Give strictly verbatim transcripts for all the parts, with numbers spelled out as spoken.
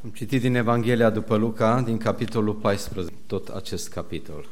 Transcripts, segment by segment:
Am citit din Evanghelia după Luca, din capitolul paisprezece, tot acest capitol.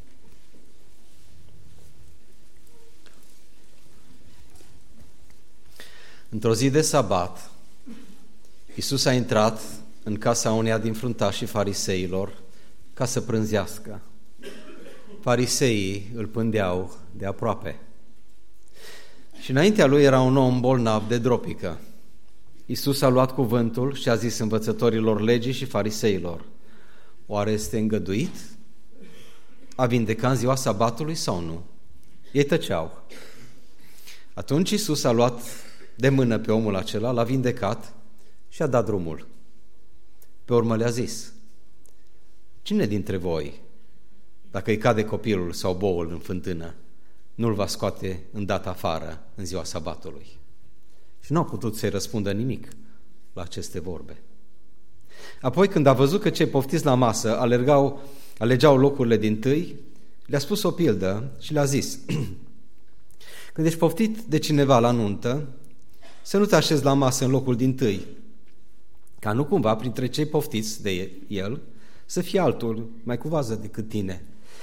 Într-o zi de sabat, Iisus a intrat în casa uneia din fruntașii fariseilor ca să prânzească. Fariseii îl pândeau de aproape. Și înaintea lui era un om bolnav de dropică. Iisus a luat cuvântul și a zis învățătorilor legii și fariseilor: oare este îngăduit a vindeca în ziua sabatului sau nu? Ei tăceau. Atunci Iisus a luat de mână pe omul acela, l-a vindecat și a dat drumul. Pe urmă le-a zis: cine dintre voi, dacă îi cade copilul sau boul în fântână, nu-l va scoate îndată afară în ziua sabatului? Și nu au putut să-i răspundă nimic la aceste vorbe. Apoi, când a văzut că cei poftiți la masă alergau, alegeau locurile dintâi, le-a spus o pildă și le-a zis: când ești poftit de cineva la nuntă, să nu te așezi la masă în locul dintâi, ca nu cumva printre cei poftiți de el să fie altul mai cu vază decât tine.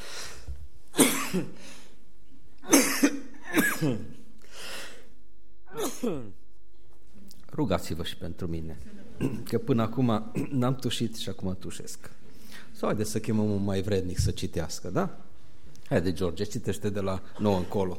Rugați-vă și pentru mine, că până acum n-am tușit și acum tușesc. Sau haideți să chemăm un mai vrednic să citească, da? Haide, George, citește de la nouă încolo.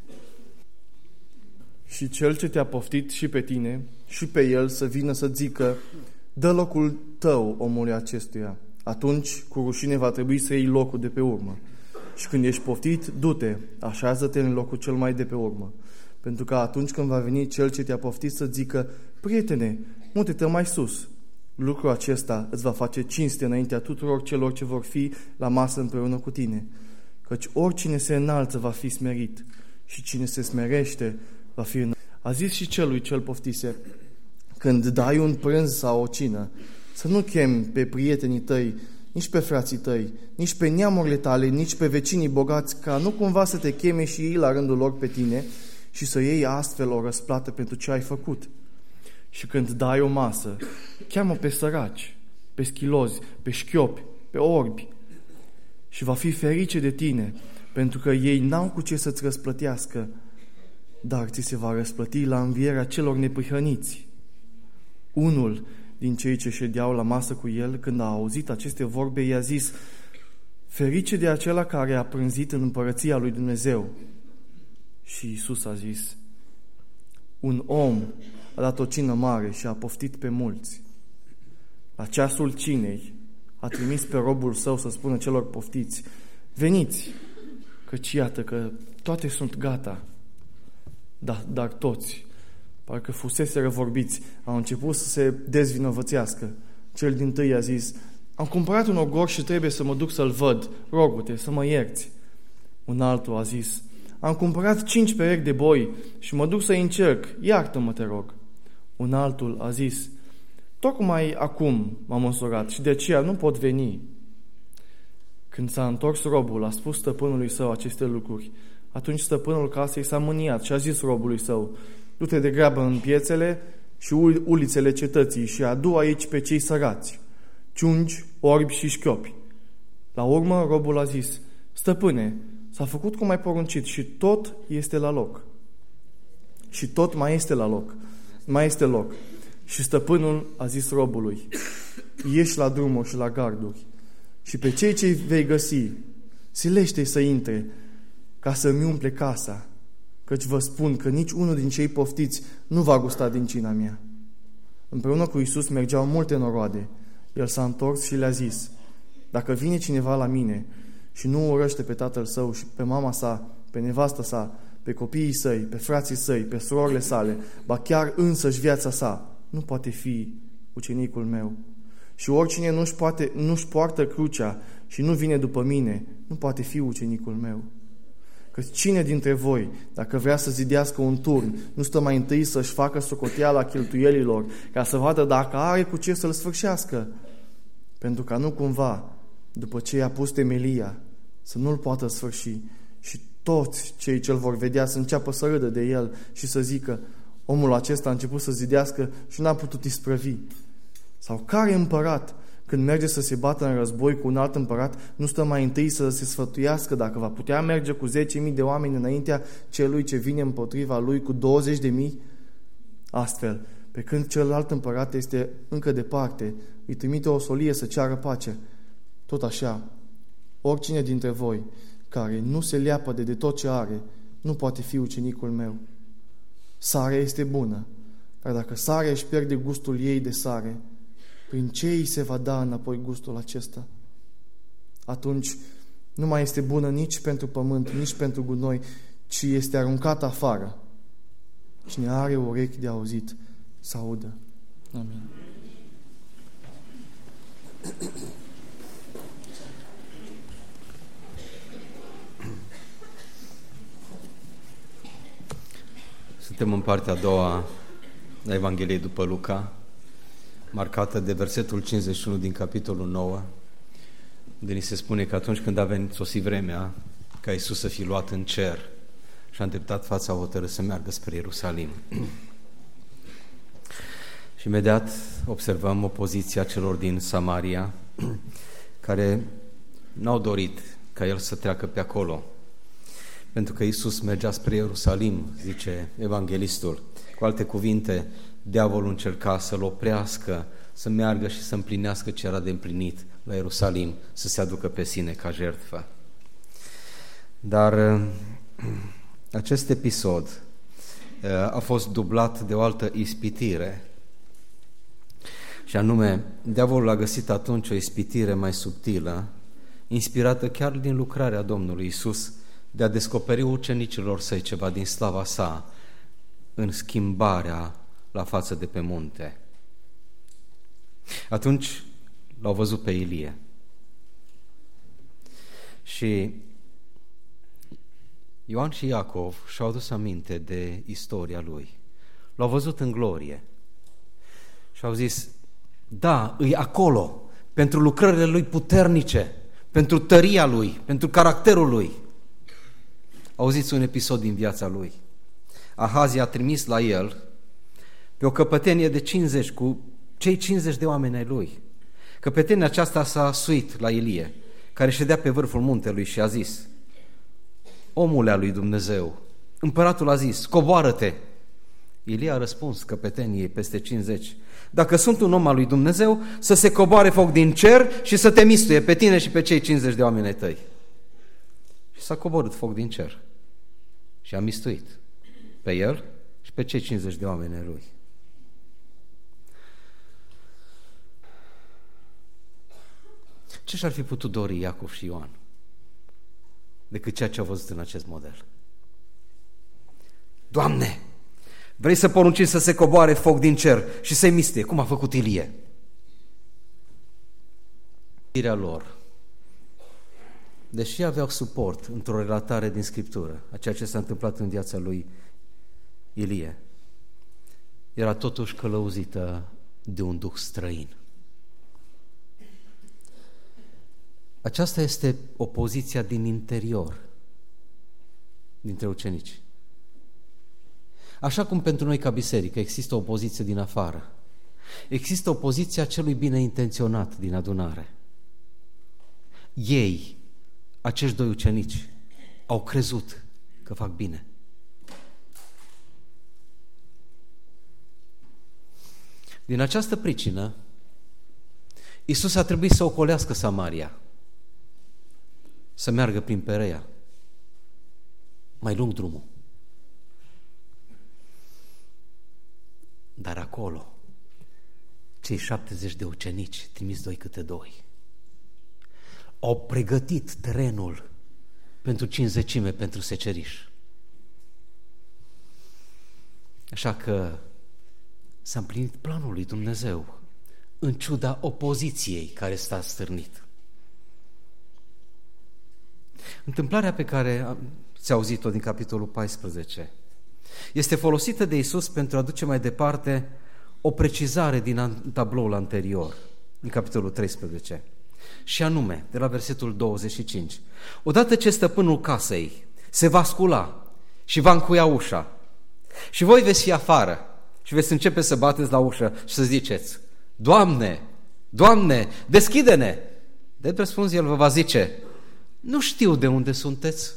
Și cel ce te-a poftit și pe tine și pe el să vină să zică: dă locul tău omului acestuia. Atunci cu rușine va trebui să iei locul de pe urmă. Și când ești poftit, du-te, așează-te în locul cel mai de pe urmă. Pentru că atunci când va veni cel ce te-a poftit să zică: prietene, mută-te mai sus, lucrul acesta îți va face cinste înaintea tuturor celor ce vor fi la masă împreună cu tine. Căci oricine se înalță va fi smerit și cine se smerește va fi înălțat. A zis și celui ce-l poftise: când dai un prânz sau o cină, să nu chemi pe prietenii tăi, nici pe frații tăi, nici pe neamurile tale, nici pe vecinii bogați, ca nu cumva să te cheme și ei la rândul lor pe tine și să iei astfel o răsplată pentru ce ai făcut. Și când dai o masă, cheamă pe săraci, pe schilozi, pe șchiopi, pe orbi, și va fi ferice de tine, pentru că ei n-au cu ce să-ți răsplătească, dar ți se va răsplăti la învierea celor neprihăniți. Unul din cei ce ședeau la masă cu el, când a auzit aceste vorbe, i-a zis: ferice de acela care a prânzit în împărăția lui Dumnezeu. Și Iisus a zis: un om a dat o cină mare și a poftit pe mulți. La ceasul cinei a trimis pe robul său să spună celor poftiți: veniți, căci iată că toate sunt gata. Da, dar toți, parcă fuseseră vorbiți, au început să se dezvinovățească. Cel dintâi a zis: am cumpărat un ogor și trebuie să mă duc să-l văd, rogu-te să mă ierți. Un altul a zis: am cumpărat cinci perechi de boi și mă duc să-i încerc, iartă-mă, te rog. Un altul a zis: tocmai acum m-am însurat și de aceea nu pot veni. Când s-a întors robul, a spus stăpânului său aceste lucruri. Atunci stăpânul casei s-a mâniat și a zis robului său: du-te de grabă în piețele și ulițele cetății și adu aici pe cei sărați, ciungi, orbi și șchiopi. La urmă robul a zis: stăpâne, s-a făcut cum ai poruncit și tot este la loc. Și tot mai este la loc. Mai este loc. Și stăpânul a zis robului: ieși la drumuri și la garduri și pe cei ce vei găsi, silește-i să intre, ca să-mi umple casa, căci vă spun că nici unul din cei poftiți nu va gusta din cina mea. Împreună cu Iisus mergeau multe noroade. El s-a întors și le-a zis: dacă vine cineva la mine și nu urăște pe tatăl său și pe mama sa, pe nevastă sa, pe copiii săi, pe frații săi, pe surorile sale, ba chiar însăși viața sa, nu poate fi ucenicul meu. Și oricine nu-și, poate, nu-și poartă crucea și nu vine după mine, nu poate fi ucenicul meu. Că cine dintre voi, dacă vrea să zidească un turn, nu stă mai întâi să-și facă socoteala cheltuielilor, ca să vadă dacă are cu ce să-l sfârșească, pentru ca nu cumva, după ce i-a pus temelia, să nu-l poată sfârși și toți cei ce-l vor vedea să înceapă să râdă de el și să zică: omul acesta a început să zidească și n-a putut isprăvi. Sau care împărat, când merge să se bată în război cu un alt împărat, nu stă mai întâi să se sfătuiască dacă va putea merge cu zece mii de oameni înaintea celui ce vine împotriva lui cu douăzeci de mii? Astfel, pe când celălalt împărat este încă departe, îi trimite o solie să ceară pace. Tot așa, oricine dintre voi care nu se leapă de, de tot ce are, nu poate fi ucenicul meu. Sarea este bună, dar dacă sarea își pierde gustul ei de sare, prin ce îi se va da înapoi gustul acesta? Atunci nu mai este bună nici pentru pământ, nici pentru gunoi, ci este aruncată afară. Cine are urechi de auzit, să audă. Amin. Suntem în partea a doua a Evangheliei după Luca, marcată de versetul cincizeci și unu din capitolul nouă, unde ni se spune că atunci când a venit sosit vremea ca Iisus să fie luat în cer și a îndreptat fața, hotărât să meargă spre Ierusalim. Și imediat observăm opoziția celor din Samaria, care n-au dorit ca El să treacă pe acolo, pentru că Iisus mergea spre Ierusalim, zice evanghelistul. Cu alte cuvinte, diavolul încerca să-L oprească, să meargă și să împlinească ce era de împlinit la Ierusalim, să se aducă pe sine ca jertfă. Dar acest episod a fost dublat de o altă ispitire, și anume, diavolul a găsit atunci o ispitire mai subtilă, inspirată chiar din lucrarea Domnului Iisus, de a descoperi ucenicilor săi ceva din slava sa în schimbarea la față de pe munte. Atunci l-au văzut pe Ilie și Ioan și Iacov și-au adus aminte de istoria lui. L-au văzut în glorie și au zis: da, îi acolo, pentru lucrările lui puternice, pentru tăria lui, pentru caracterul lui. Auziți un episod din viața lui. Ahazi a trimis la el pe o căpătenie de cincizeci cu cei cincizeci de oameni ai lui. Căpătenia aceasta s-a suit la Ilie, care ședea pe vârful muntelui, și a zis: omule al lui Dumnezeu, împăratul a zis, coboară-te. Ilie a răspuns căpeteniei peste cincizeci: dacă sunt un om al lui Dumnezeu, să se coboare foc din cer și să te mistuie pe tine și pe cei cincizeci de oameni ai tăi. Și s-a coborât foc din cer și a mistuit pe el și pe cei cincizeci de oameni ai lui. Ce și-ar fi putut dori Iacov și Ioan decât ceea ce au văzut în acest model? Doamne, vrei să porunci să se coboare foc din cer și să-i mistuie, cum a făcut Ilie? Irea lor, deși aveau suport într-o relatare din Scriptură a ceea ce s-a întâmplat în viața lui Ilie, era totuși călăuzită de un duh străin. Aceasta este opoziția din interior, dintre ucenici. Așa cum pentru noi ca biserică există o opoziție din afară, există opoziția celui bine intenționat din adunare. Ei, acești doi ucenici, au crezut că fac bine. Din această pricină, Iisus a trebuit să ocolească Samaria, să meargă prin Perea, mai lung drumul. Dar acolo, cei șaptezeci de ucenici, trimis doi câte doi, au pregătit terenul pentru cincizecime, pentru seceriș. Așa că s-a împlinit planul lui Dumnezeu, în ciuda opoziției care s-a stârnit. Întâmplarea pe care ți-a auzit-o din capitolul paisprezece este folosită de Iisus pentru a duce mai departe o precizare din tabloul anterior, din capitolul treisprezece. Și anume, de la versetul douăzeci și cinci. Odată ce stăpânul casei se va scula și va încuia ușa și voi veți fi afară și veți începe să bateți la ușă și să ziceți: Doamne, Doamne, deschide-ne! De răspuns, el vă va zice, nu știu de unde sunteți.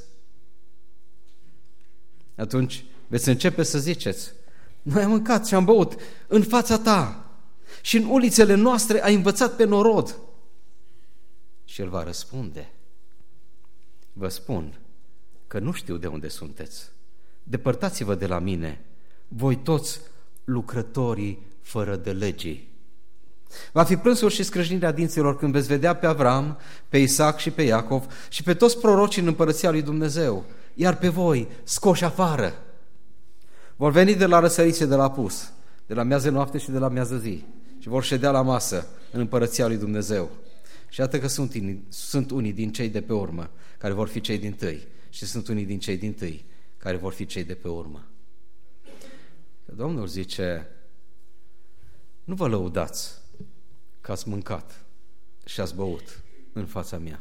Atunci veți începe să ziceți, noi am mâncat și am băut în fața ta și în ulițele noastre ai învățat pe norod. Și el va răspunde, vă spun că nu știu de unde sunteți. Depărtați-vă de la mine, voi toți lucrătorii fără de legii. Va fi plânsul și scrâșnirea dinților când veți vedea pe Avram, pe Isaac și pe Iacov și pe toți prorocii în împărăția lui Dumnezeu, iar pe voi scoși afară. Vor veni de la răsărit și de la apus, de la miază noapte și de la miază zi și vor ședea la masă în împărăția lui Dumnezeu. Și iată că sunt, sunt unii din cei de pe urmă care vor fi cei dintâi și sunt unii din cei dintâi care vor fi cei de pe urmă. Domnul zice, nu vă lăudați că ați mâncat și ați băut în fața mea,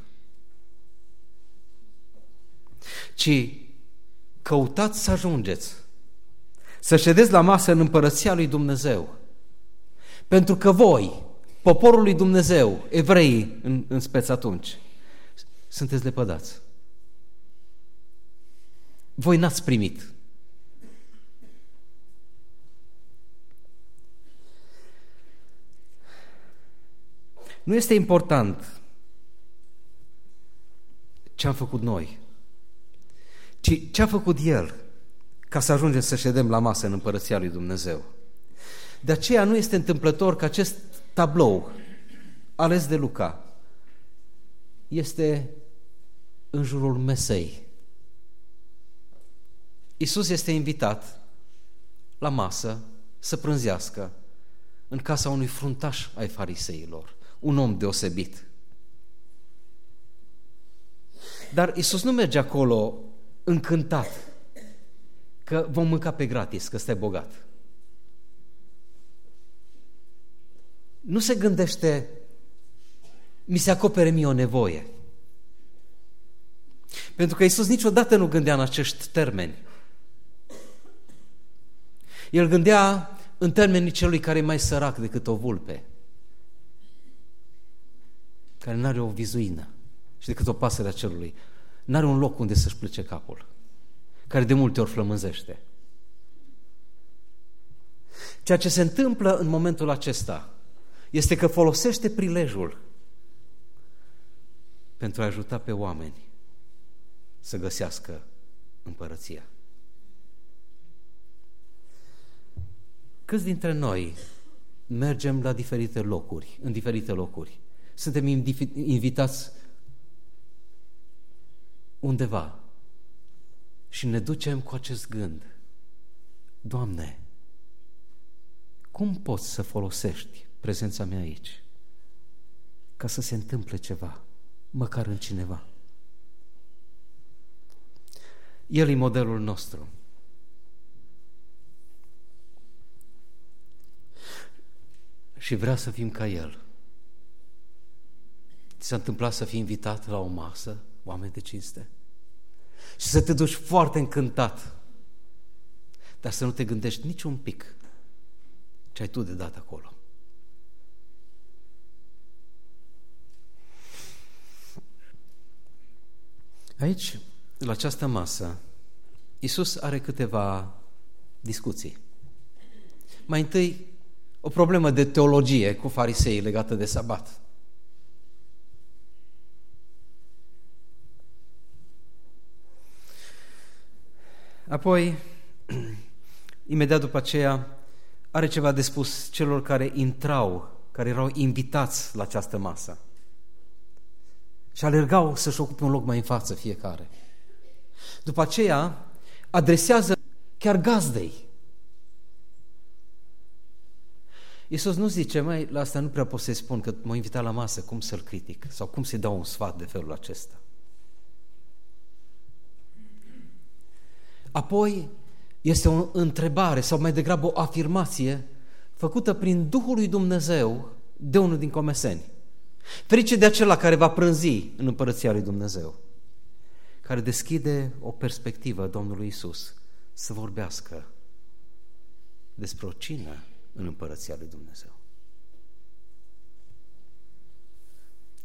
ci căutați să ajungeți, să ședeți la masă în împărăția lui Dumnezeu, pentru că voi, poporul lui Dumnezeu, evreii în, în speț atunci, sunteți lepădați. Voi n-ați primit. Nu este important ce am făcut noi, ci ce a făcut El ca să ajungem să ședem la masă în împărăția lui Dumnezeu. De aceea nu este întâmplător că acest tablou ales de Luca este în jurul mesei. Iisus este invitat la masă să prânzească în casa unui fruntaș ai fariseilor, un om deosebit. Dar Iisus nu merge acolo încântat că vom mânca pe gratis, că stai bogat. Nu se gândește, mi se acopere mie o nevoie. Pentru că Iisus niciodată nu gândea în acești termeni. El gândea în termenii celui care e mai sărac decât o vulpe, care nu are o vizuină și decât o pasăre a cerului, nu are un loc unde să-și plece capul, care de multe ori flămânzește. Ceea ce se întâmplă în momentul acesta este că folosește prilejul pentru a ajuta pe oameni să găsească împărăția. Câți dintre noi mergem la diferite locuri, în diferite locuri? Suntem invitați undeva și ne ducem cu acest gând. Doamne, cum poți să folosești prezența mea aici ca să se întâmple ceva, măcar în cineva? El e modelul nostru. Și vrea să fim ca El. Ți s-a întâmplat să fii invitat la o masă, oameni de cinste, și să te duci foarte încântat, dar să nu te gândești nici un pic ce ai tu de dat acolo. Aici, la această masă, Iisus are câteva discuții. Mai întâi, o problemă de teologie cu fariseii legată de sabat. Apoi, imediat după aceea, are ceva de spus celor care intrau, care erau invitați la această masă și alergau să-și ocupe un loc mai în față fiecare. După aceea, adresează chiar gazdei. Iisus nu zice, mai la asta nu prea pot să-i spun, că m-a invitat la masă, cum să-l critic sau cum să-i dau un sfat de felul acesta. Apoi este o întrebare sau mai degrabă o afirmație făcută prin Duhul lui Dumnezeu de unul din comeseni. Ferice de acela care va prânzi în împărăția lui Dumnezeu, care deschide o perspectivă Domnului Iisus să vorbească despre o cină în împărăția lui Dumnezeu.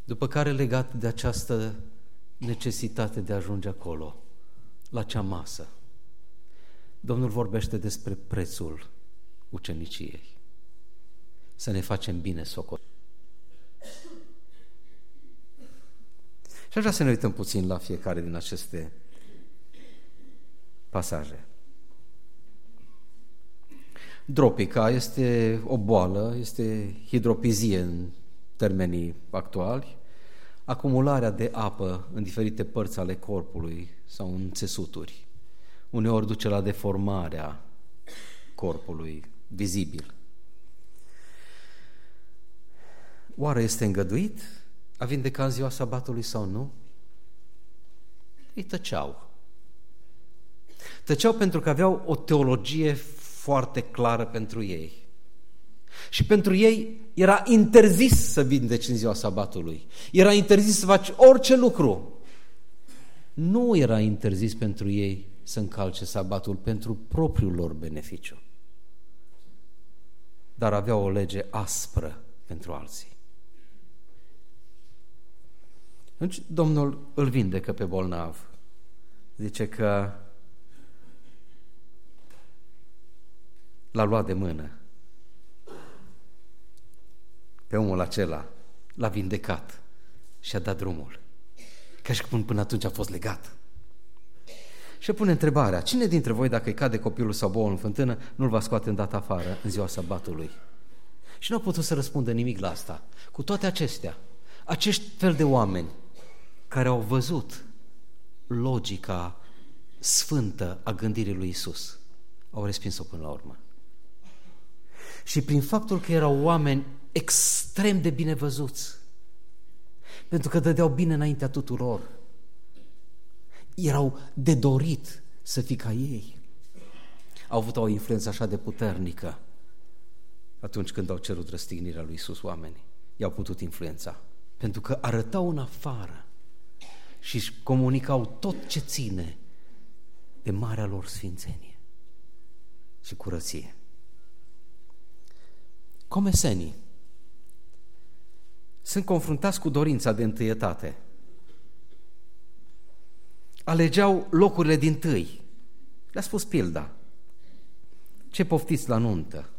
După care, legat de această necesitate de a ajunge acolo, la cea masă, Domnul vorbește despre prețul uceniciei. Să ne facem bine socot. Și aș vrea să ne uităm puțin la fiecare din aceste pasaje. Dropica este o boală, este hidropizie în termenii actuali, acumularea de apă în diferite părți ale corpului sau în țesuturi. Uneori duce la deformarea corpului vizibil. Oare este îngăduit a vindeca în ziua sabatului sau nu? Ei tăceau. Tăceau pentru că aveau o teologie foarte clară pentru ei. Și pentru ei era interzis să vindeci în ziua sabatului. Era interzis să faci orice lucru. Nu era interzis pentru ei să încalce sabatul pentru propriul lor beneficiu. Dar aveau o lege aspră pentru alții. Deci Domnul îl vindecă pe bolnav. Zice că l-a luat de mână pe omul acela, l-a vindecat și a dat drumul. Ca și cum până atunci a fost legat. Și pune întrebarea: cine dintre voi, dacă îi cade copilul sau boul în fântână, nu-l va scoate îndată afară în ziua sabatului? Și nu a putut să răspundă nimic la asta. Cu toate acestea, acești fel de oameni care au văzut logica sfântă a gândirii lui Iisus, au respins-o până la urmă. Și prin faptul că erau oameni extrem de bine văzuți, pentru că dădeau bine înaintea tuturor, erau de dorit să fii ca ei, au avut o influență așa de puternică. Atunci când au cerut răstignirea lui Iisus, oamenii i-au putut influența, pentru că arătau în afară și își comunicau tot ce ține de marea lor sfințenie și curăție. Comesenii sunt confruntați cu dorința de întâietate. Alegeau locurile dintâi. Le-a spus pilda: ce poftiți la nuntă?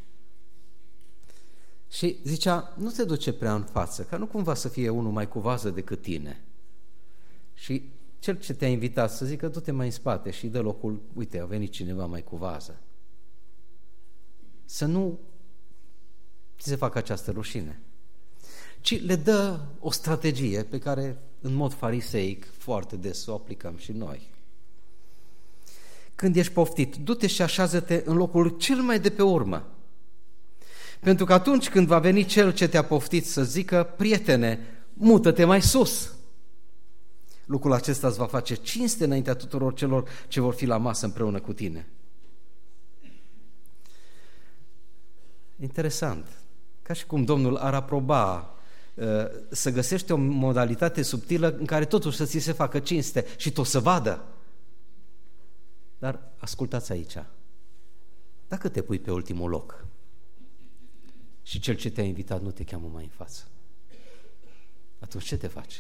Și zicea: nu te duce prea în față, ca nu cumva să fie unul mai cu vază decât tine. Și cel ce te-a invitat să zică: du-te mai în spate și dă locul, uite, a venit cineva mai cu vază. Să nu ți se facă această rușine, ci le dă o strategie pe care în mod fariseic foarte des o aplicăm și noi. Când ești poftit, du-te și așează-te în locul cel mai de pe urmă, pentru că atunci când va veni cel ce te-a poftit să zică: prietene, mută-te mai sus. Lucrul acesta îți va face cinste înaintea tuturor celor ce vor fi la masă împreună cu tine. Interesant. Ca și cum Domnul ar aproba să găsești o modalitate subtilă în care totuși să ți se facă cinste și tot să vadă. Dar ascultați aici. Dacă te pui pe ultimul loc și cel ce te-a invitat nu te cheamă mai în față, atunci ce te faci?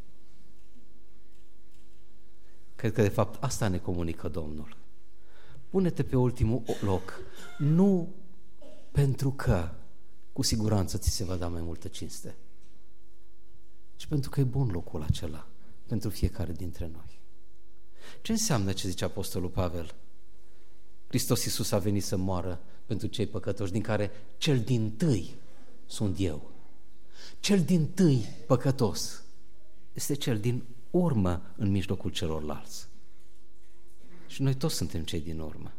Cred că de fapt asta ne comunică Domnul. Pune-te pe ultimul loc, nu pentru că cu siguranță ți se va da mai multă cinste, ci pentru că e bun locul acela pentru fiecare dintre noi. Ce înseamnă ce zice Apostolul Pavel? Hristos Iisus a venit să moară pentru cei păcătoși, din care cel dintâi sunt eu. Cel dintâi păcătos este cel din urmă în mijlocul celorlalți. Și noi toți suntem cei din urmă.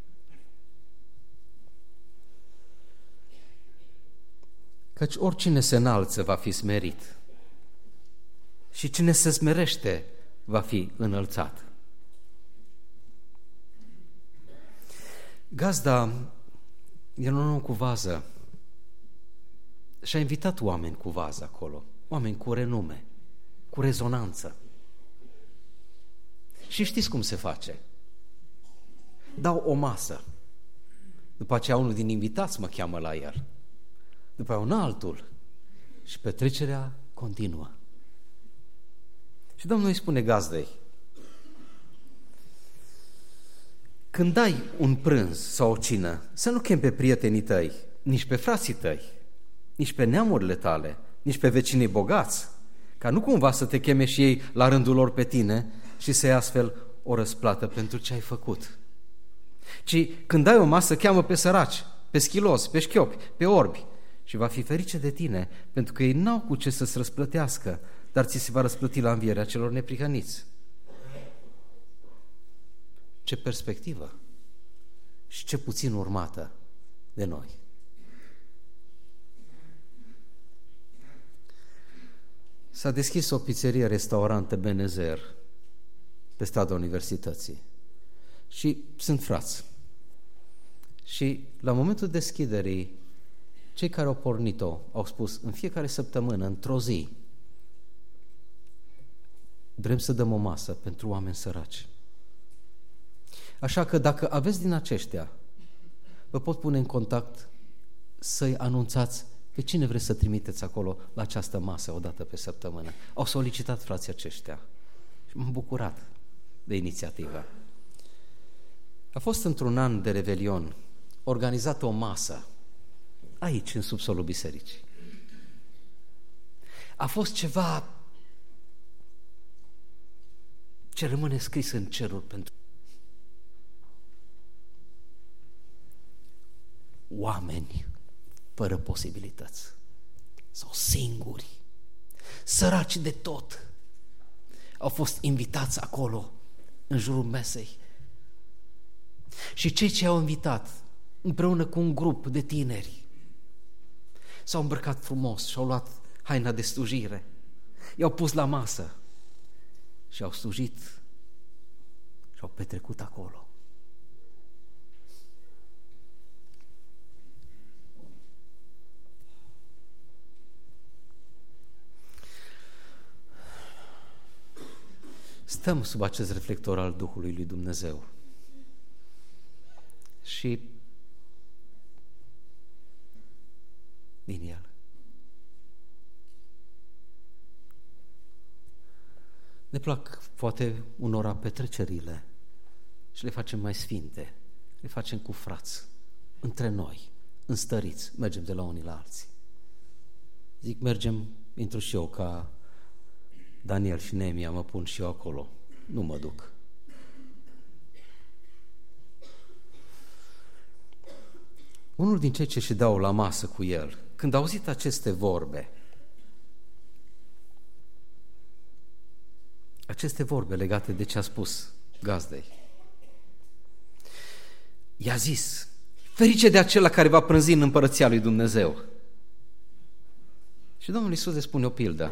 Căci oricine se înalță va fi smerit și cine se smerește va fi înălțat. Gazda era un om cu vază și a invitat oameni cu vază acolo, oameni cu renume, cu rezonanță. Și știți cum se face? Dau o masă. După aceea unul din invitați mă cheamă la el. După aceea un altul. Și petrecerea continuă. Și Domnul îi spune gazdei: când dai un prânz sau o cină, să nu chemi pe prietenii tăi, nici pe frații tăi, nici pe neamurile tale, nici pe vecinii bogați, ca nu cumva să te cheme și ei la rândul lor pe tine și să iei astfel o răsplată pentru ce ai făcut. Ci când dai o masă, cheamă pe săraci, pe schilozi, pe șchiopi, pe orbi și va fi ferice de tine, pentru că ei n-au cu ce să-ți răsplătească, dar ți se va răsplăti la învierea celor neprihăniți. Ce perspectivă și ce puțin urmată de noi. S-a deschis o pizzerie, restaurant Ebenezer pe strada Universității și sunt frați. Și la momentul deschiderii, cei care au pornit-o au spus: în fiecare săptămână, într-o zi, vrem să dăm o masă pentru oameni săraci. Așa că dacă aveți din aceștia, vă pot pune în contact să-i anunțați pe cine vreți să trimiteți acolo la această masă o dată pe săptămână. Au solicitat frații aceștia și m-am bucurat de inițiativă. A fost într-un an de Revelion organizată o masă aici, în subsolul bisericii. A fost ceva ce rămâne scris în ceruri pentru oameni fără posibilități sau singuri, săraci de tot, au fost invitați acolo în jurul mesei. Și cei ce au invitat, împreună cu un grup de tineri, s-au îmbrăcat frumos și au luat haina de slujire, i-au pus la masă și au slujit și au petrecut acolo. Stăm sub acest reflector al Duhului lui Dumnezeu și din el ne plac poate unora petrecerile și le facem mai sfinte, le facem cu frați, între noi, înstăriți, mergem de la unii la alții. Zic, mergem, intru și eu ca Daniel și Neemia, mă pun și eu acolo, nu mă duc. Unul din cei ce și dau la masă cu el, când a auzit aceste vorbe, aceste vorbe legate de ce a spus gazdei, i-a zis: ferice de acela care va prânzi în împărăția lui Dumnezeu. Și Domnul Iisus le spune o pildă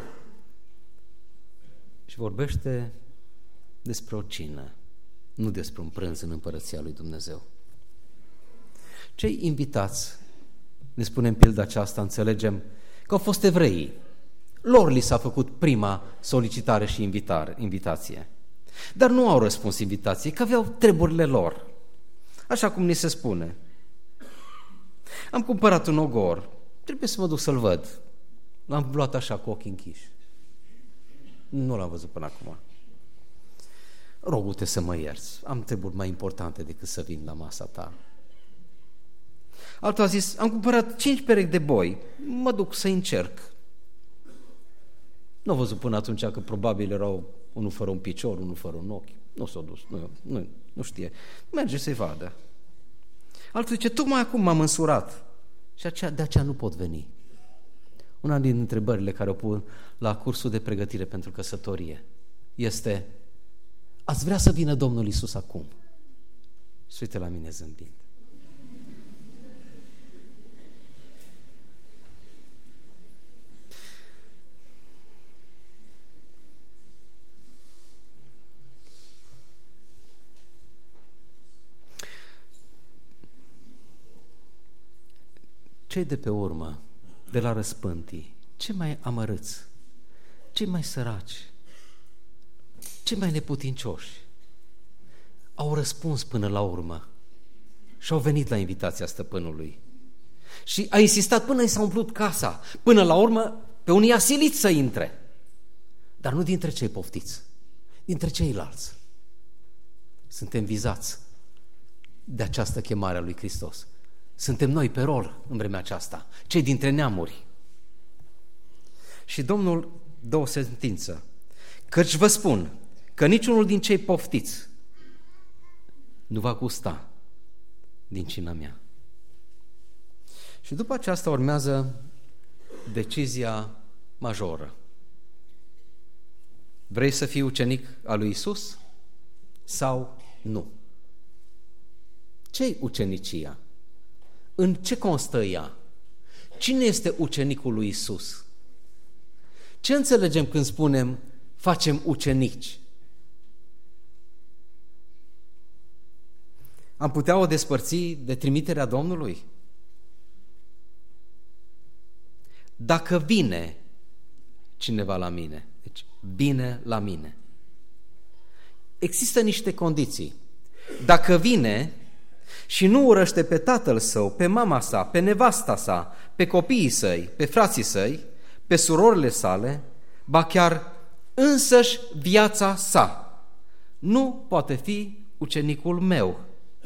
și vorbește despre o cină, nu despre un prânz în împărăția lui Dumnezeu. Cei invitați, ne spunem pilda aceasta, înțelegem că au fost evreii. Lor li s-a făcut prima solicitare și invitare, invitație. Dar nu au răspuns invitației, că aveau treburile lor. Așa cum ni se spune. Am cumpărat un ogor, trebuie să mă duc să-l văd. L-am luat așa cu ochii închiși. Nu l-am văzut până acum. Rogu-te să mă ierți, am treburi mai importante decât să vin la masa ta. Altul a zis, am cumpărat cinci perechi de boi, mă duc să încerc. Nu am văzut până atunci că probabil erau unul fără un picior, unul fără un ochi. Nu s-a dus, nu, nu, nu știe. Merge să-i vadă. Altul zice, tocmai acum m-am însurat și aceea, de aceea nu pot veni. Una din întrebările care o pun la cursul de pregătire pentru căsătorie este, ați vrea să vină Domnul Iisus acum? Și uite la mine zâmbind. Cei de pe urmă, de la răspântii, cei mai amărâți, cei mai săraci, cei mai neputincioși, au răspuns până la urmă și au venit la invitația stăpânului. Și a insistat până i s-a umplut casa. Până la urmă pe unii a silit să intre, dar nu dintre cei poftiți, dintre ceilalți. Suntem vizați de această chemare a lui Hristos. Suntem noi pe rol în vremea aceasta, cei dintre neamuri. Și Domnul dă o sentință, căci vă spun că niciunul din cei poftiți nu va gusta din cina mea. Și după aceasta urmează decizia majoră. Vrei să fii ucenic al lui Iisus sau nu? Ce-i ucenicia? În ce constă ea? Cine este ucenicul lui Iisus? Ce înțelegem când spunem facem ucenici? Am putea o despărți de trimiterea Domnului? Dacă vine cineva la mine, deci vine la mine, există niște condiții. Dacă vine și nu urăște pe tatăl său, pe mama sa, pe nevasta sa, pe copiii săi, pe frații săi, pe surorile sale, ba chiar însăși viața sa, nu poate fi ucenicul meu.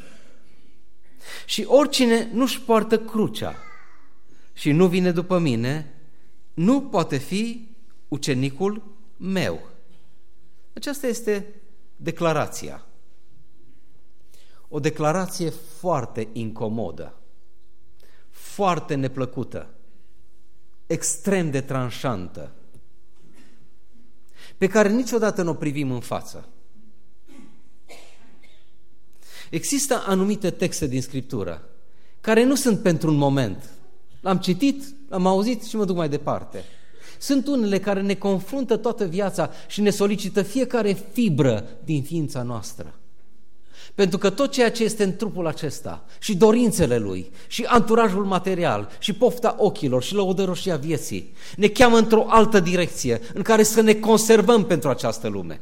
Și oricine nu-și poartă crucea și nu vine după mine, nu poate fi ucenicul meu. Aceasta este declarația. O declarație foarte incomodă, foarte neplăcută, extrem de tranșantă, pe care niciodată nu o privim în față. Există anumite texte din Scriptură care nu sunt pentru un moment. L-am citit, l-am auzit și mă duc mai departe. Sunt unele care ne confruntă toată viața și ne solicită fiecare fibră din ființa noastră. Pentru că tot ceea ce este în trupul acesta și dorințele lui și anturajul material și pofta ochilor și lăudăroșia vieții ne cheamă într-o altă direcție în care să ne conservăm pentru această lume.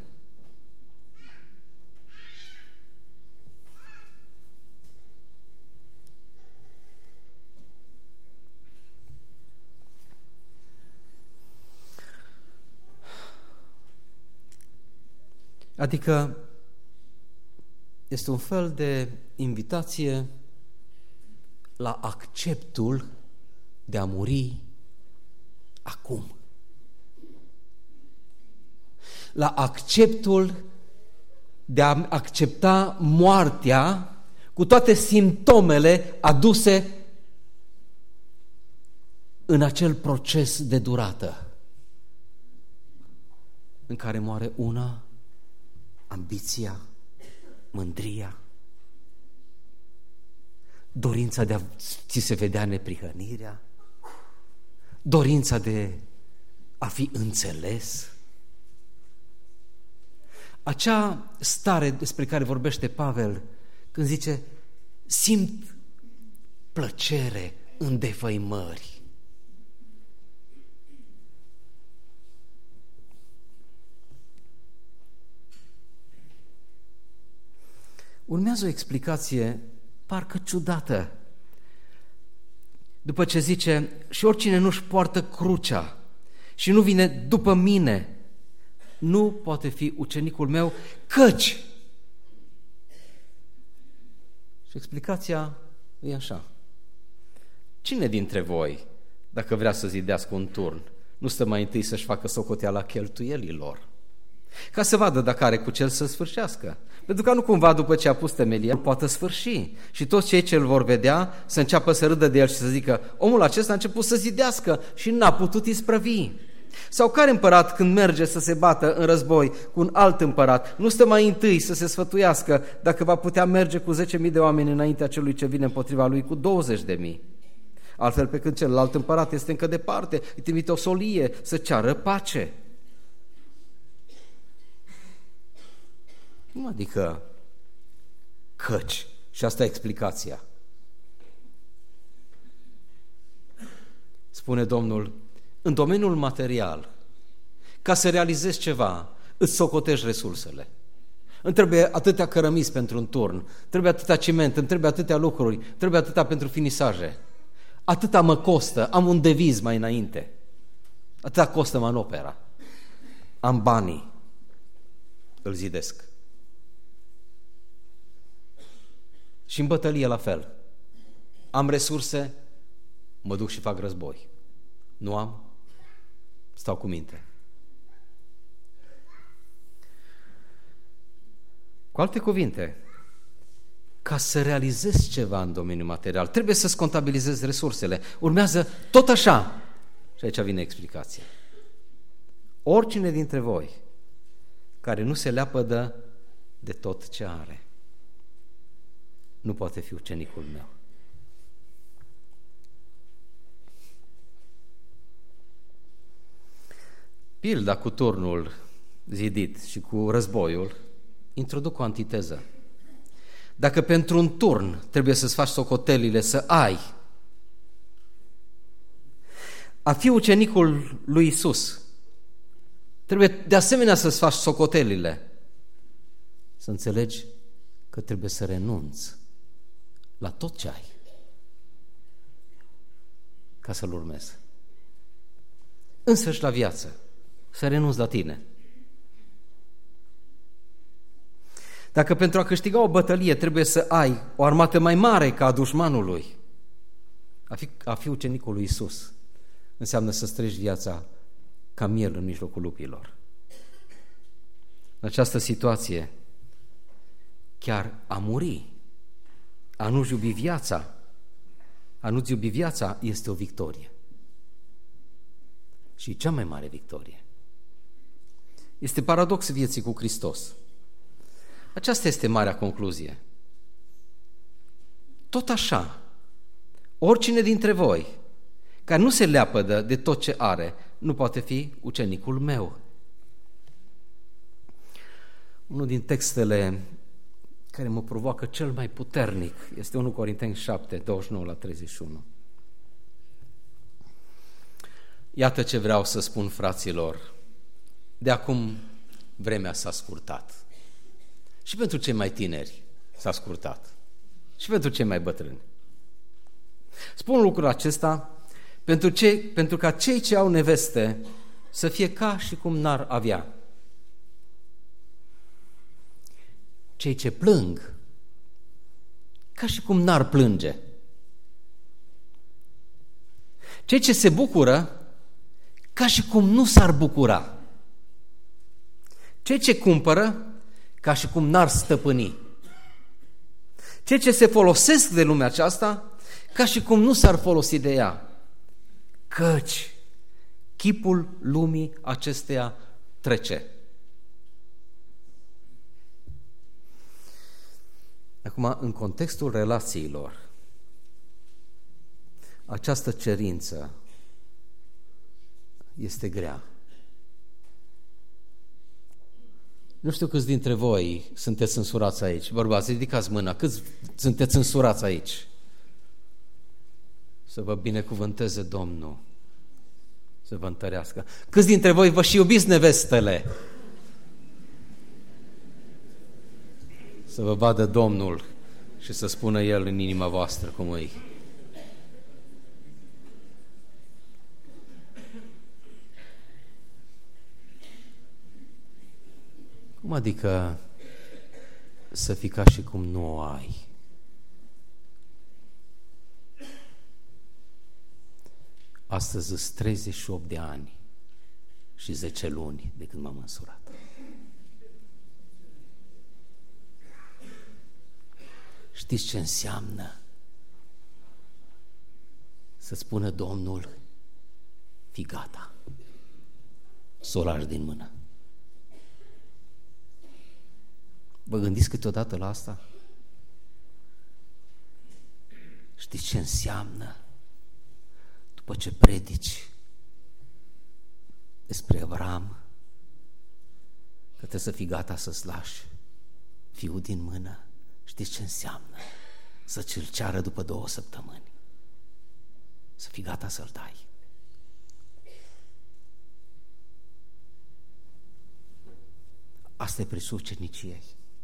Adică este un fel de invitație la acceptul de a muri acum. La acceptul de a accepta moartea cu toate simptomele aduse în acel proces de durată în care moare una, ambiția, mândria, dorința de a ți se vedea neprihănirea, dorința de a fi înțeles. Acea stare despre care vorbește Pavel când zice simt plăcere în defăimări. Urmează o explicație parcă ciudată. După ce zice, și oricine nu-și poartă crucea și nu vine după mine, nu poate fi ucenicul meu, căci. Și explicația e așa. Cine dintre voi, dacă vrea să zidească un turn, nu stă mai întâi să-și facă socoteala cheltuielilor, ca să vadă dacă are cu ce să sfârșească? Pentru că nu cumva după ce a pus temelia, poate sfârși. Și toți cei ce îl vor vedea să înceapă să râdă de el și să zică, omul acesta a început să zidească și n-a putut isprăvi. Sau care împărat când merge să se bată în război cu un alt împărat, nu stă mai întâi să se sfătuiască dacă va putea merge cu zece mii de oameni înaintea celui ce vine împotriva lui cu douăzeci de mii? Altfel pe când celălalt împărat este încă departe, îi trimite o solie să ceară pace. Cum adică căci? Și asta e explicația. Spune Domnul, în domeniul material, ca să realizezi ceva, îți socotești resursele. Îmi trebuie atâtea cărămizi pentru un turn, trebuie atâta ciment, îmi trebuie atâtea lucruri, trebuie atâta pentru finisaje. Atâta mă costă, am un deviz mai înainte. Atâta costă manopera. Am banii, îl zidesc. Și în bătălie la fel. Am resurse, mă duc și fac război. Nu am, stau cu minte. Cu alte cuvinte, ca să realizezi ceva în domeniul material, trebuie să-ți contabilizezi resursele. Urmează tot așa. Și aici vine explicația. Oricine dintre voi care nu se leapădă de tot ce are, nu poate fi ucenicul meu. Pilda cu turnul zidit și cu războiul introduc o antiteză. Dacă pentru un turn trebuie să-ți faci socotelile, să ai, a fi ucenicul lui Iisus, trebuie de asemenea să-ți faci socotelile, să înțelegi că trebuie să renunți la tot ce ai ca să-L urmezi. Însăși la viață, să renunți la tine. Dacă pentru a câștiga o bătălie trebuie să ai o armată mai mare ca a dușmanului, a fi, a fi ucenicul lui Iisus înseamnă să treci viața ca miel în mijlocul lupilor. În această situație, chiar a muri, a nu-și iubi viața, a nu-ți iubi viața este o victorie. Și cea mai mare victorie. Este paradox vieții cu Hristos. Aceasta este marea concluzie. Tot așa, oricine dintre voi care nu se leapădă de tot ce are, nu poate fi ucenicul meu. Unul din textele care mă provoacă cel mai puternic este unu Corinteni șapte, douăzeci și nouă la treizeci și unu. Iată ce vreau să spun, fraților, de acum vremea s-a scurtat. Și pentru cei mai tineri s-a scurtat. Și pentru cei mai bătrâni. Spun lucrul acesta pentru, cei, pentru ca cei ce au neveste să fie ca și cum n-ar avea. Cei ce plâng, ca și cum n-ar plânge. Cei ce se bucură, ca și cum nu s-ar bucura. Cei ce cumpără, ca și cum n-ar stăpâni. Cei ce se folosesc de lumea aceasta, ca și cum nu s-ar folosi de ea. Căci chipul lumii acesteia trece. Acum, în contextul relațiilor, această cerință este grea. Nu știu câți dintre voi sunteți însurați aici. Bărbați, ridicați mâna. Câți sunteți însurați aici? Să vă binecuvânteze Domnul. Să vă întărească. Câți dintre voi vă și iubiți nevestele? Să vă vadă Domnul și să spună El în inima voastră cum îi. Cum adică să fii ca și cum nu o ai? Astăzi sunt treizeci și opt de ani și zece luni de când m-am însurat. Știți ce înseamnă să spună Domnul, fii gata, să o lași din mână? Vă gândiți câteodată la asta? Știți ce înseamnă după ce predici despre Avram că trebuie să fii gata să-ți lași fiul din mână? Știți ce înseamnă să ți-l ceară după două săptămâni? Să fii gata să-l dai. Asta e prețul uceniciei.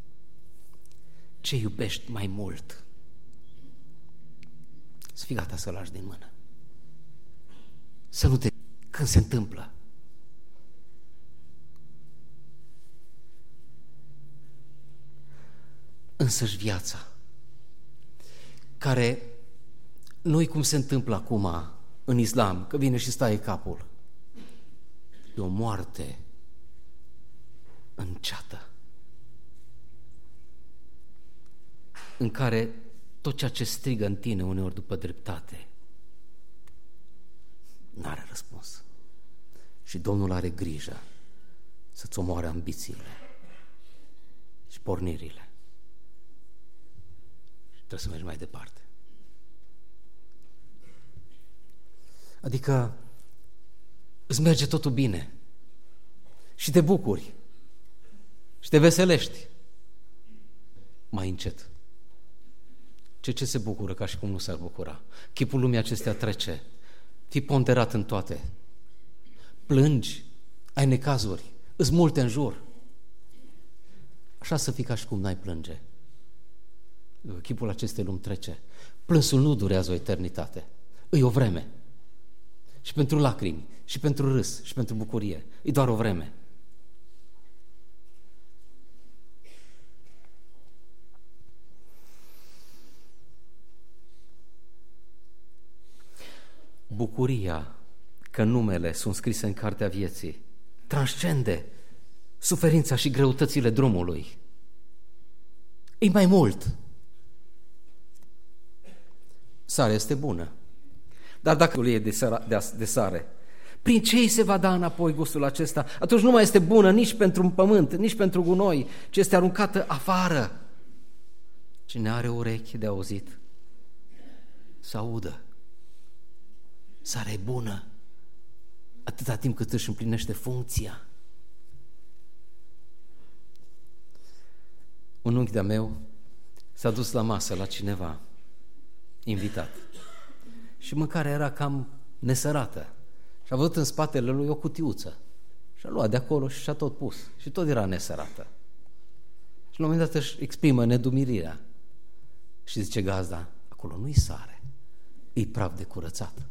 Ce iubești mai mult? Să fii gata să-l lași din mână. Să nu te... când se întâmplă. Însăși viața, care nu-i cum se întâmplă acum în islam, că vine și staie capul. E o moarte înceată, în care tot ceea ce strigă în tine uneori după dreptate n-are răspuns. Și Domnul are grijă să-ți omoare ambițiile și pornirile. Și trebuie să mergi mai departe. Adică îți merge totul bine și te bucuri și te veselești. Mai încet. Ce ce se bucură ca și cum nu s-ar bucura. Chipul lumii acestea trece. Fii ponderat în toate. Plângi, ai necazuri, îți multe în jur. Așa să fii ca și cum n-ai plânge. Chipul acestei lumi trece. Plânsul nu durează o eternitate. E o vreme. Și pentru lacrimi, și pentru râs, și pentru bucurie. E doar o vreme. Bucuria că numele sunt scrise în cartea vieții transcende suferința și greutățile drumului. E mai mult. Sarea este bună, dar dacă e de, săra, de, de sare, prin ce îi se va da înapoi gustul acesta? Atunci nu mai este bună nici pentru un pământ, nici pentru gunoi, ci este aruncată afară. Cine are urechi de auzit, să audă. Sarea e bună atâta timp cât își împlinește funcția. Un unchi de-a meu s-a dus la masă la cineva invitat și mâncarea era cam nesărată și a văzut în spatele lui o cutiuță și a luat de acolo și și-a tot pus și tot era nesărată. Și la un moment dat își exprimă nedumirirea și zice gazda, acolo nu-i sare, e praf de curățat.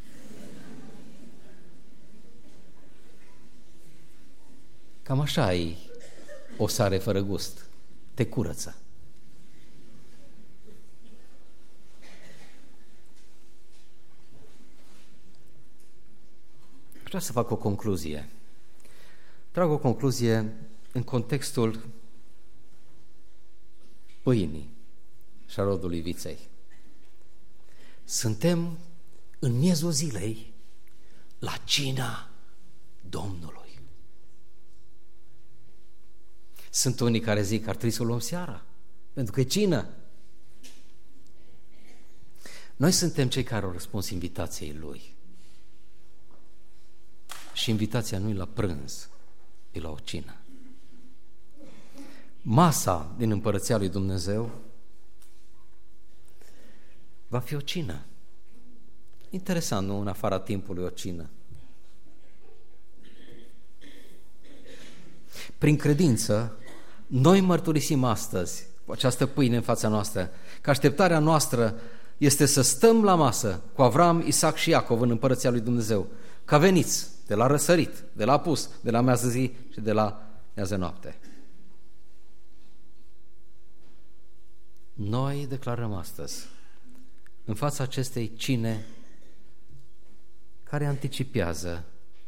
Cam așa e o sare fără gust. Te curăță. Vreau să fac o concluzie. Trag o concluzie în contextul pâinii și a rodului viței. Suntem în miezul zilei la cina Domnului. Sunt unii care zic că ar trebui să o luăm seara, pentru că e cină. Noi suntem cei care au răspuns invitației Lui. Și invitația nu e la prânz, e la o cină. Masa din Împărăția lui Dumnezeu va fi o cină. Interesant, nu? În afara timpului o cină. Prin credință, noi mărturisim astăzi, cu această pâine în fața noastră, că așteptarea noastră este să stăm la masă cu Avram, Isaac și Iacov în Împărăția lui Dumnezeu, ca veniți de la răsărit, de la apus, de la miază zi și de la miază noapte. Noi declarăm astăzi, în fața acestei cine care anticipează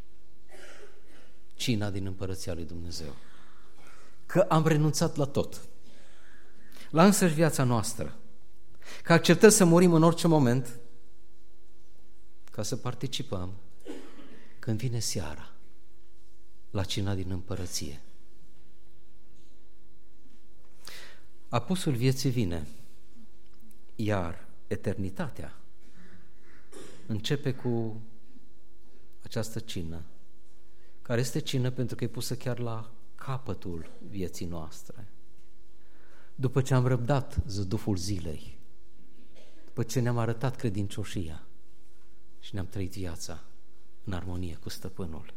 cina din Împărăția lui Dumnezeu, că am renunțat la tot, la însăși viața noastră, că acceptăm să murim în orice moment ca să participăm când vine seara la cina din Împărăție. Apusul vieții vine, iar eternitatea începe cu această cină, care este cină pentru că e pusă chiar la capătul vieții noastre. După ce am răbdat zăduful zilei, după ce ne-am arătat credincioșia și ne-am trăit viața în armonie cu Stăpânul.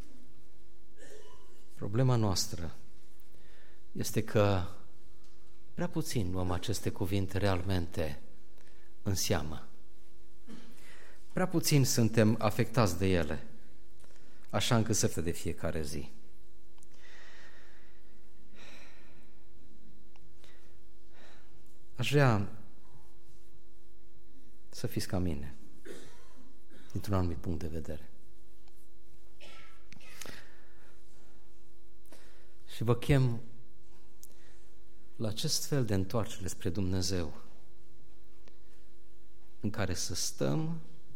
Problema noastră este că Prea puțin luăm aceste cuvinte realmente în seamă. Prea puțin suntem afectați de ele, așa încât să fie de fiecare zi. Aș vrea să fiți ca mine, dintr-un anumit punct de vedere. Și vă chem la acest fel de întoarcere spre Dumnezeu, în care să stăm,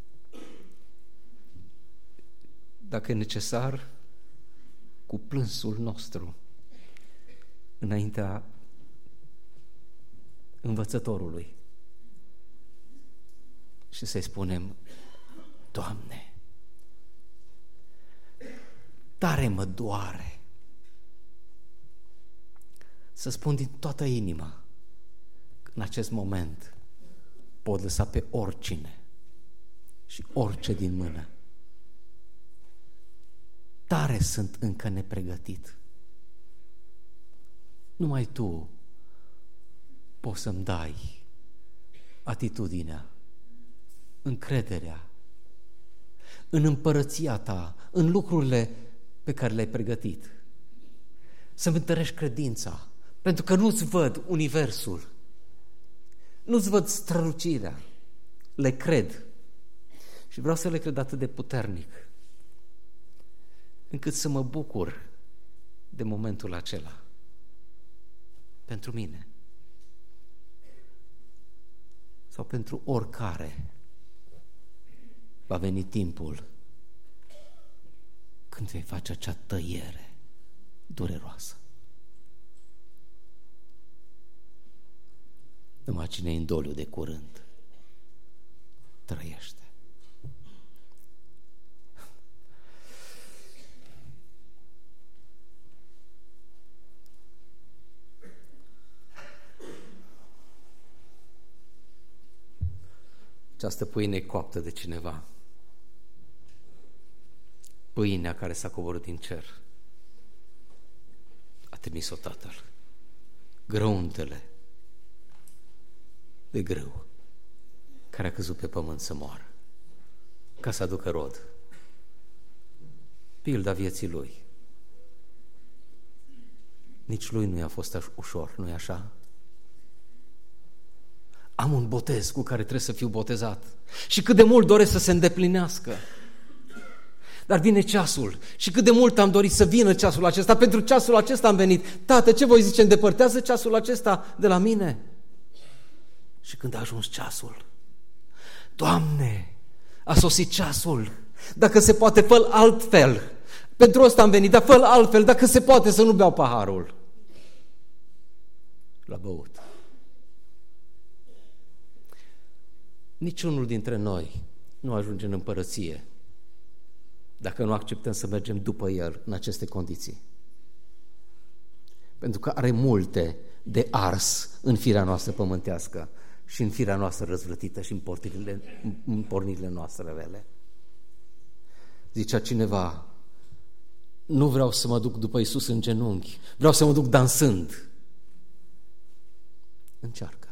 dacă e necesar, cu plânsul nostru înaintea învățătorului și să-i spunem: Doamne, tare mă doare, să spun din toată inima, în acest moment pot lăsa pe oricine și orice din mână. Tare sunt încă nepregătit. Numai Tu poți să-mi dai atitudinea, încrederea în împărăția Ta, în lucrurile pe care le-ai pregătit. Să-mi întărești credința, pentru că nu-ți văd universul, nu-ți văd strălucirea, le cred și vreau să le cred atât de puternic încât să mă bucur de momentul acela pentru mine sau pentru oricare. Va veni timpul când vei face acea tăiere dureroasă. Numai cine e în doliu de curând trăiește. Această pâine e coaptă de cineva. Pâinea care s-a coborât din cer. A trimis-o Tatăl. Grăuntele de grâu care a căzut pe pământ să moară, ca să aducă rod. Pilda vieții Lui. Nici Lui nu i-a fost ușor, nu-i așa? Am un botez cu care trebuie să fiu botezat și cât de mult doresc să se îndeplinească. Dar vine ceasul și cât de mult am dorit să vină ceasul acesta, pentru ceasul acesta am venit. Tată, ce voi zice, îndepărtează ceasul acesta de la mine? Și când a ajuns ceasul, Doamne, a sosit ceasul, dacă se poate, fă-l altfel. Pentru ăsta am venit, dar fă-l altfel, dacă se poate să nu beau paharul. L-a băut. Niciunul dintre noi nu ajunge în împărăție dacă nu acceptăm să mergem după El în aceste condiții. Pentru că are multe de ars în firea noastră pământească și în firea noastră răzvrătită și în pornirile, în pornirile noastre rele. Zicea cineva: nu vreau să mă duc după Iisus în genunchi, vreau să mă duc dansând. Încearcă.